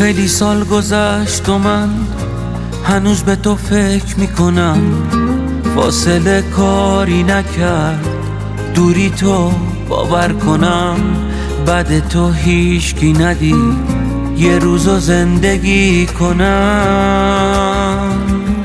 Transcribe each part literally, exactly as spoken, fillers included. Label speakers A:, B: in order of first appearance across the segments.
A: خیلی سال گذشت و من هنوز به تو فکر میکنم. فاصله کاری نکرد دوری تو باور کنم. بعد تو هیچکی ندید یه روزو زندگی کنم.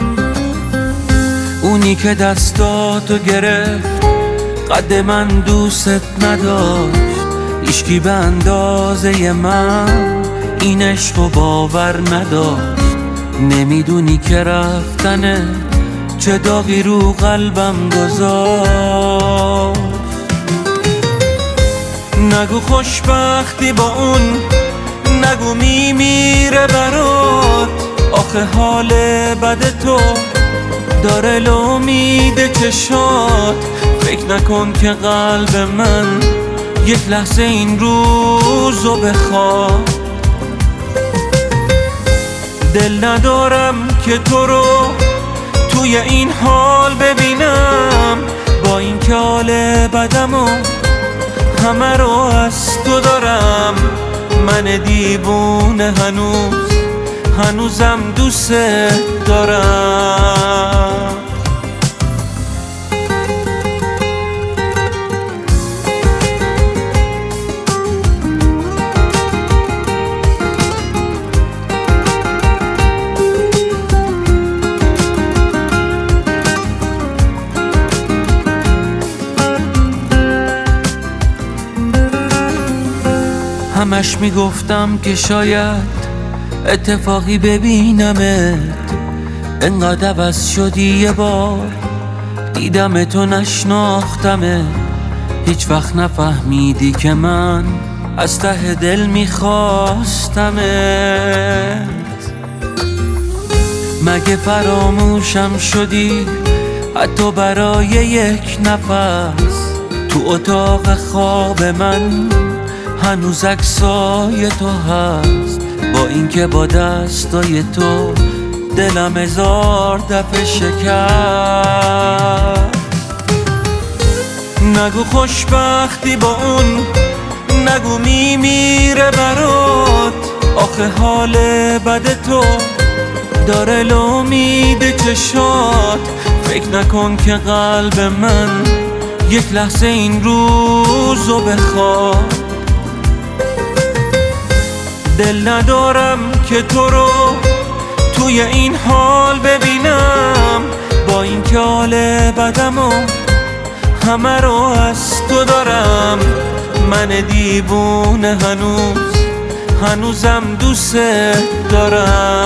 A: اونی که دستاتو گرفت قد من دوست نداشت. هیچکی به اندازه من این عشقو باور نداشت. نمیدونی که رفتنه چه داغی رو قلبم گذاشت. نگو خوشبختی با اون، نگو میمیره برات. آخه حال بد تو داره لامید چشات. فکر نکن که قلب من یک لحظه این روزو بخواد. دل ندارم که تو رو توی این حال ببینم. با این که حال بدمو همه رو از تو دارم. من دیوونه هنوز هنوزم دوست دارم. همش میگفتم که شاید اتفاقی ببینمت. انقدر عوض شدی یه بار دیدم تو نشناختمت. هیچ وقت نفهمیدی که من از ته دل میخواستمت. مگه فراموشم شدی حتی برای یک نفس؟ تو اتاق خواب من هنوز عکسای تو هست. با اینکه با دستای تو دلم هزار دفعه شکست. نگو خوشبختی با اون، نگو میمیره برات. آخه حال بد تو داره لامید چشات. فکر نکن که قلب من یک لحظه این روزو بخواد. دل ندارم که تو رو توی این حال ببینم. با این که حال بدمو همه رو از تو دارم. من دیوونه هنوز هنوزم دوست دارم.